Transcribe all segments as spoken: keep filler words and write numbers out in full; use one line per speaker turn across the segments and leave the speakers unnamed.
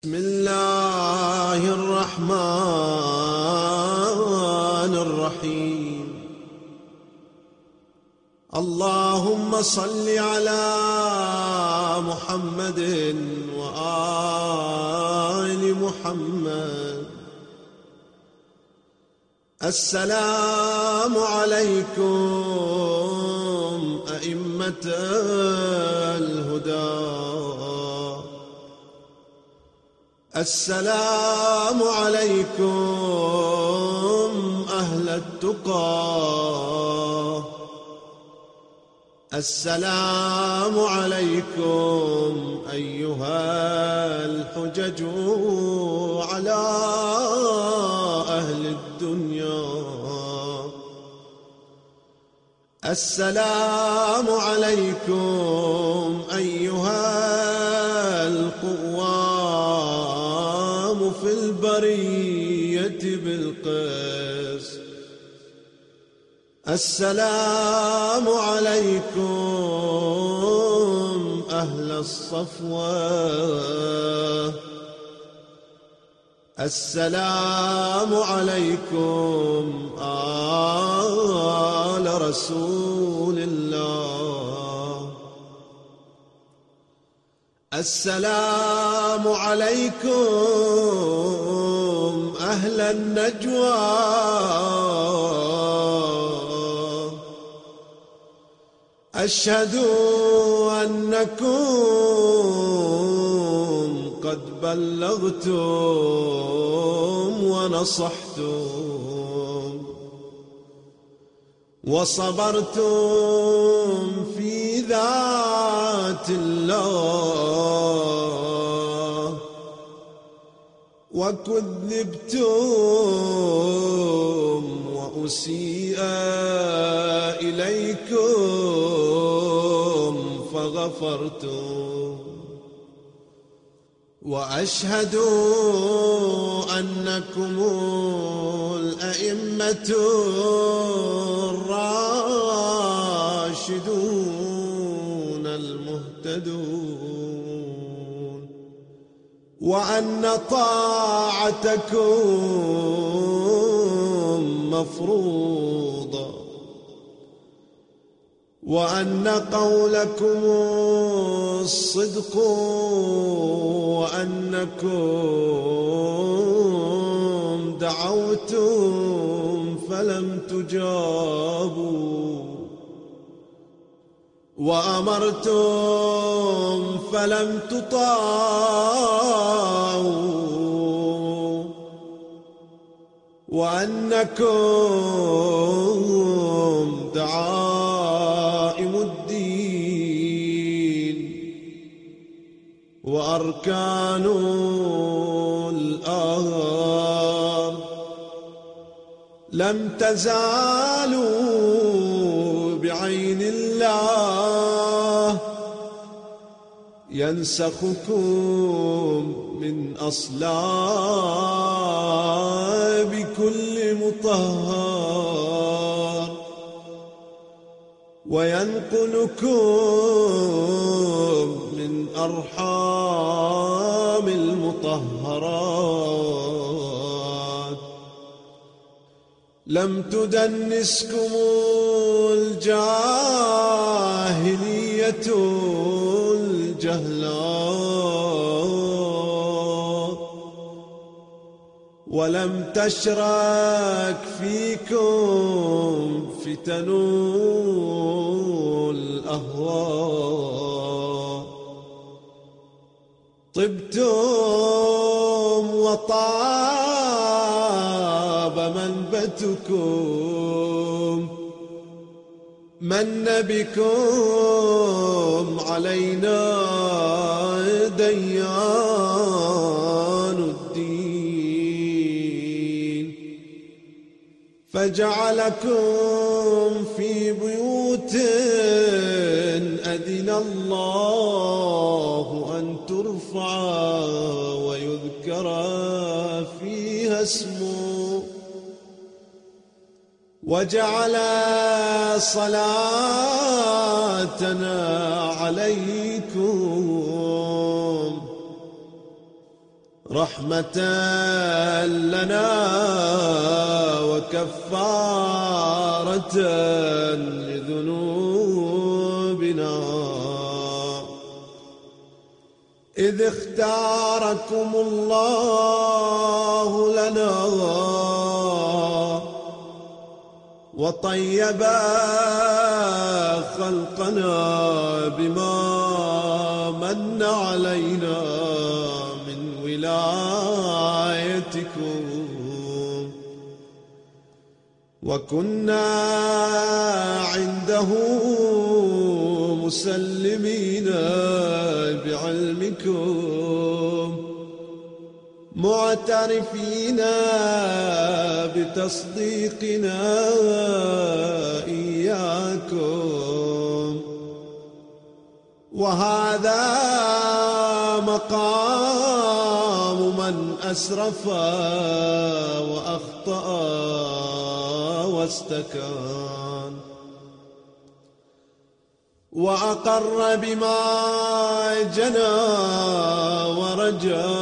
بسم الله الرحمن الرحيم. اللهم صل على محمد وآل محمد. السلام عليكم أئمة الهدى، السلام عليكم أهل التقى، السلام عليكم أيها الحجج على أهل الدنيا، السلام عليكم أيها القوام في البرية بالقسط، السلام عليكم أهل الصفوة، السلام عليكم آل رسول الله، السلام عليكم أهل النجوى، أشهد أنكم قد بلغتم ونصحتم وصبرتم في ذات الله، وكذبتم وأسيء إليكم فغفرتم، وأشهد أنكم الأئمة الراشدون المهتدون، وأن طاعتكم مفروضة، وأن قولكم الصدق، وأنكم دعوتم فلم تجابوا، وأمرتم فلم تطاعوا، وأنكم دعائم الدين وأركان الأرض لم تزالوا بعين الله ينسخكم من أصلاب كل مطهر، وينقلكم من أرحام المطهرات. لم تدنسكم الجاهلية الجهلاء، ولم تشرك فيكم فتن الأهواء. طبتم وطاب منبتكم، من بكم علينا ديان الدين، فجعلكم في بيوت أذن الله أن ترفع ويذكر فيها اسمه، وجعل صلاتنا عليكم رحمة لنا وكفارة لذنوبنا، إذ اختاركم الله لنا وطيب خلقنا بما من علينا من ولايتكم، وكنا عنده مسلمين بعلمكم، معترفين بتصديقنا إياكم. وهذا مقام من أسرف وأخطأ واستكان، وأقر بما جنى ورجى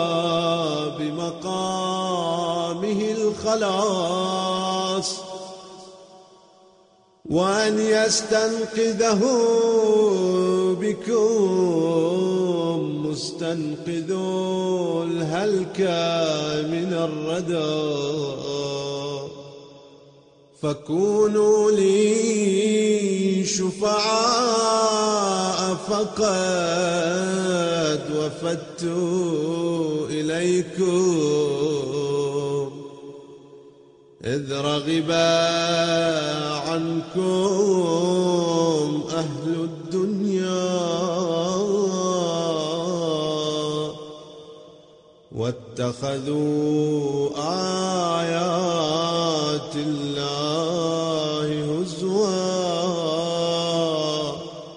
بمقامه الخلاص، وأن يستنقذه بكم مستنقذ الهلك من الردى، فكونوا لي شفعاء فقد وفدت إليكم، إذ رغب عنكم أهل الدنيا واتخذوا آيات الله هزوا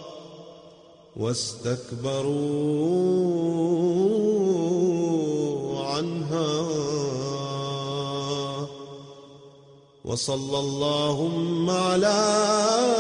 واستكبروا عنها. وصلى اللهم على